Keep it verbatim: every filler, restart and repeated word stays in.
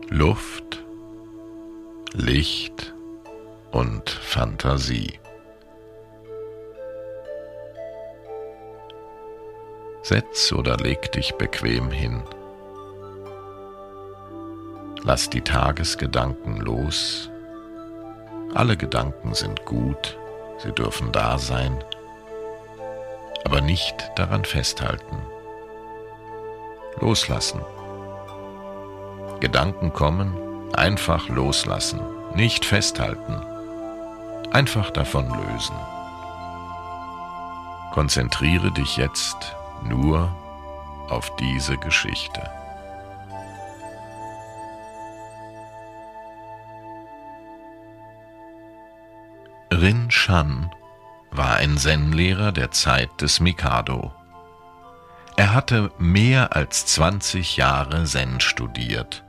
Luft, Licht und Fantasie. Setz oder leg dich bequem hin. Lass die Tagesgedanken los. Alle Gedanken sind gut, sie dürfen da sein, aber nicht daran festhalten. Loslassen. Gedanken kommen, einfach loslassen, nicht festhalten, einfach davon lösen. Konzentriere dich jetzt nur auf diese Geschichte. Rin Shan war ein Zen-Lehrer der Zeit des Mikado. Er hatte mehr als zwanzig Jahre Zen studiert